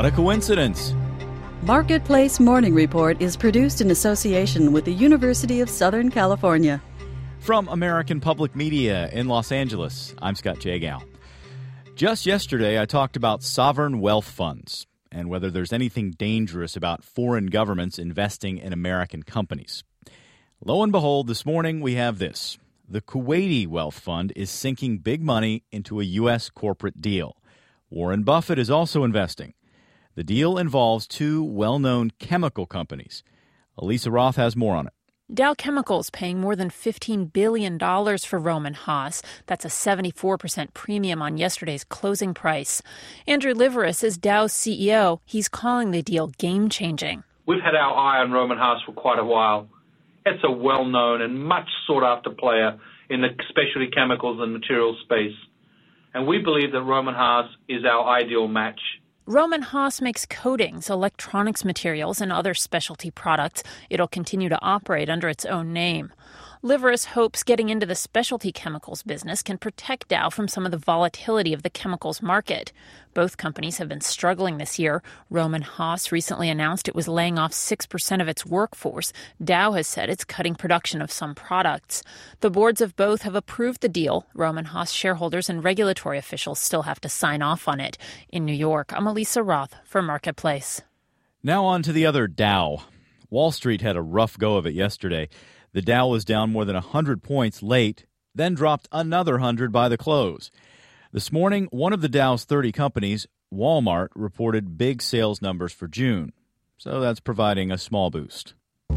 What a coincidence. Marketplace Morning Report is produced in association with the University of Southern California. From American Public Media in Los Angeles, I'm Scott Jagow. Just yesterday, I talked about sovereign wealth funds and whether there's anything dangerous about foreign governments investing in American companies. Lo and behold, this morning we have this. The Kuwaiti Wealth Fund is sinking big money into a U.S. corporate deal. Warren Buffett is also investing. The deal involves two well-known chemical companies. Elisa Roth has more on it. Dow Chemicals paying more than $15 billion for Rohm and Haas. That's a 74% premium on yesterday's closing price. Andrew Liveris is Dow's CEO. He's calling the deal game-changing. We've had our eye on Rohm and Haas for quite a while. It's a well-known and much sought-after player in the specialty chemicals and materials space. And we believe that Rohm and Haas is our ideal match. Rohm and Haas makes coatings, electronics materials, and other specialty products. It'll continue to operate under its own name. Liveris hopes getting into the specialty chemicals business can protect Dow from some of the volatility of the chemicals market. Both companies have been struggling this year. Rohm and Haas recently announced it was laying off 6% of its workforce. Dow has said it's cutting production of some products. The boards of both have approved the deal. Rohm and Haas shareholders and regulatory officials still have to sign off on it. In New York, I'm Elisa Roth for Marketplace. Now on to the other Dow. Wall Street had a rough go of it yesterday. The Dow was down more than 100 points late, then dropped another 100 by the close. This morning, one of the Dow's 30 companies, Walmart, reported big sales numbers for June. So that's providing a small boost.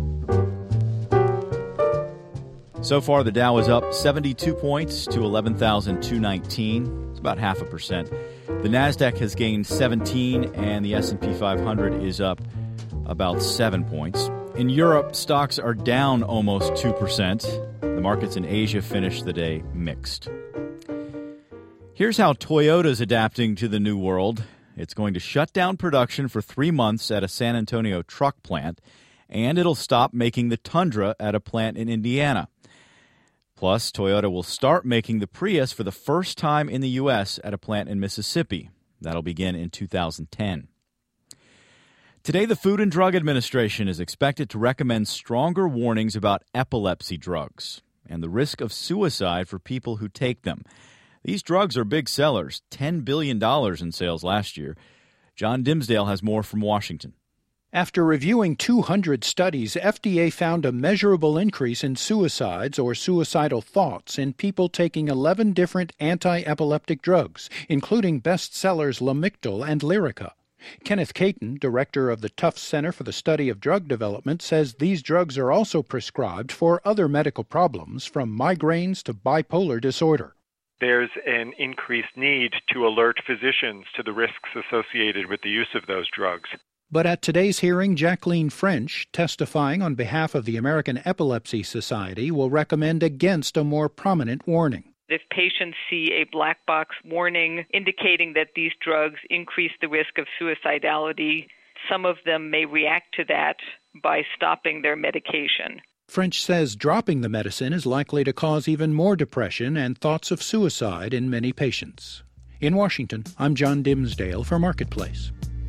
So far, the Dow is up 72 points to 11,219. It's about 0.5%. The Nasdaq has gained 17, and the S&P 500 is up about 7 points. In Europe, stocks are down almost 2%. The markets in Asia finished the day mixed. Here's how Toyota's adapting to the new world. It's going to shut down production for 3 months at a San Antonio truck plant, and it'll stop making the Tundra at a plant in Indiana. Plus, Toyota will start making the Prius for the first time in the U.S. at a plant in Mississippi. That'll begin in 2010. Today, the Food and Drug Administration is expected to recommend stronger warnings about epilepsy drugs and the risk of suicide for people who take them. These drugs are big sellers, $10 billion in sales last year. John Dimsdale has more from Washington. After reviewing 200 studies, FDA found a measurable increase in suicides or suicidal thoughts in people taking 11 different anti-epileptic drugs, including bestsellers Lamictal and Lyrica. Kenneth Caton, director of the Tufts Center for the Study of Drug Development, says these drugs are also prescribed for other medical problems, from migraines to bipolar disorder. There's an increased need to alert physicians to the risks associated with the use of those drugs. But at today's hearing, Jacqueline French, testifying on behalf of the American Epilepsy Society, will recommend against a more prominent warning. If patients see a black box warning indicating that these drugs increase the risk of suicidality, some of them may react to that by stopping their medication. French says dropping the medicine is likely to cause even more depression and thoughts of suicide in many patients. In Washington, I'm John Dimsdale for Marketplace.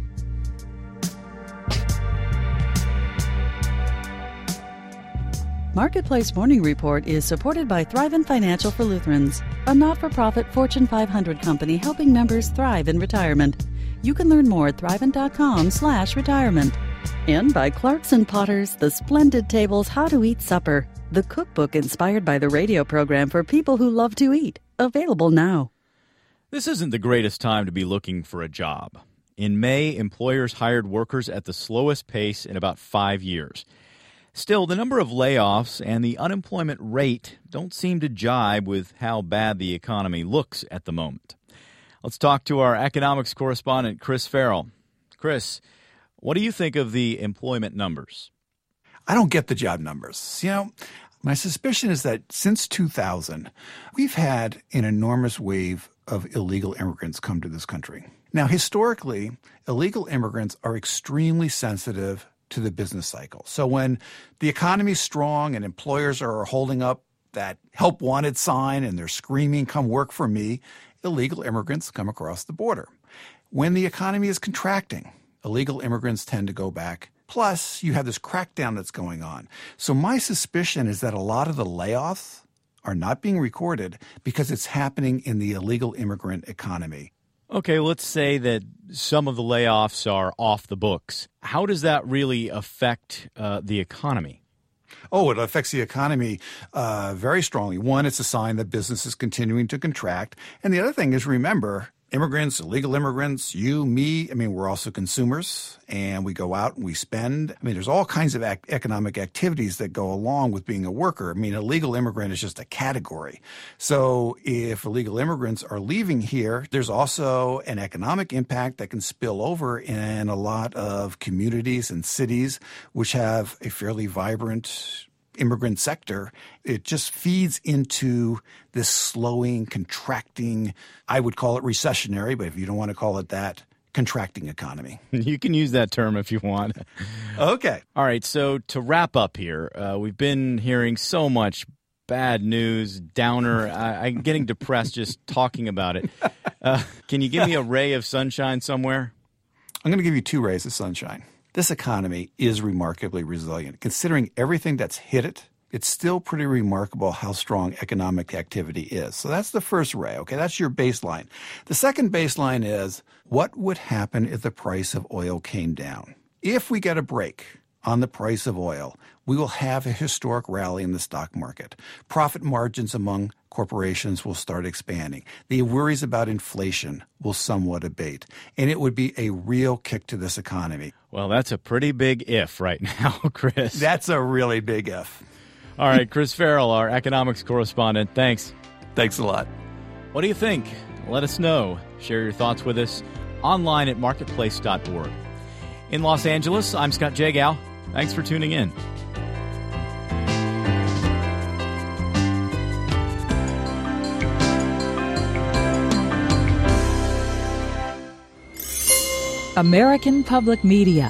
Marketplace Morning Report is supported by Thrivent Financial for Lutherans, a not-for-profit Fortune 500 company helping members thrive in retirement. You can learn more at thrivent.com/retirement. And by Clark's and Potter's The Splendid Tables How to Eat Supper, the cookbook inspired by the radio program for people who love to eat. Available now. This isn't the greatest time to be looking for a job. In May, employers hired workers at the slowest pace in about 5 years. Still, the number of layoffs and the unemployment rate don't seem to jibe with how bad the economy looks at the moment. Let's talk to our economics correspondent, Chris Farrell. Chris, what do you think of the employment numbers? I don't get the job numbers. My suspicion is that since 2000, we've had an enormous wave of illegal immigrants come to this country. Now, historically, illegal immigrants are extremely sensitive to the business cycle. So when the economy is strong and employers are holding up that help wanted sign and they're screaming, "Come work for me," illegal immigrants come across the border. When the economy is contracting illegal immigrants tend to go back. Plus, you have this crackdown that's going on. So my suspicion is that a lot of the layoffs are not being recorded because it's happening in the illegal immigrant economy. Okay, let's say that some of the layoffs are off the books. How does that really affect the economy? Oh, it affects the economy very strongly. One, it's a sign that business is continuing to contract. And the other thing is, remember, immigrants, illegal immigrants, you, me, we're also consumers, and we go out and we spend. There's all kinds of economic activities that go along with being a worker. Illegal immigrant is just a category. So if illegal immigrants are leaving here, there's also an economic impact that can spill over in a lot of communities and cities which have a fairly vibrant immigrant sector. It just feeds into this slowing, contracting, I would call it recessionary, but if you don't want to call it that, contracting economy. You can use that term if you want. Okay. All right, so to wrap up here, we've been hearing so much bad news, downer. I'm getting depressed just talking about it. Can you give me a ray of sunshine somewhere? I'm going to give you 2 rays of sunshine. This economy is remarkably resilient. Considering everything that's hit it, it's still pretty remarkable how strong economic activity is. So that's the first ray, okay? That's your baseline. The second baseline is, what would happen if the price of oil came down? If we get a break on the price of oil, we will have a historic rally in the stock market. Profit margins among corporations will start expanding. The worries about inflation will somewhat abate. And it would be a real kick to this economy. Well, that's a pretty big if right now, Chris. That's a really big if. All right, Chris Farrell, our economics correspondent. Thanks. Thanks a lot. What do you think? Let us know. Share your thoughts with us online at marketplace.org. In Los Angeles, I'm Scott Jagow. Thanks for tuning in. American Public Media.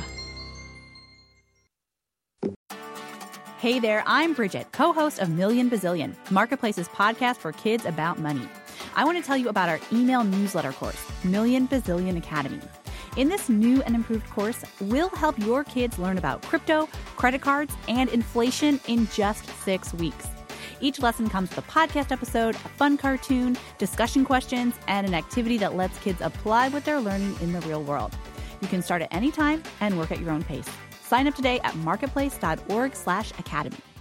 Hey there, I'm Bridget, co-host of Million Bazillion, Marketplace's podcast for kids about money. I want to tell you about our email newsletter course, Million Bazillion Academy. In this new and improved course, we'll help your kids learn about crypto, credit cards, and inflation in just 6 weeks. Each lesson comes with a podcast episode, a fun cartoon, discussion questions, and an activity that lets kids apply what they're learning in the real world. You can start at any time and work at your own pace. Sign up today at marketplace.org/academy.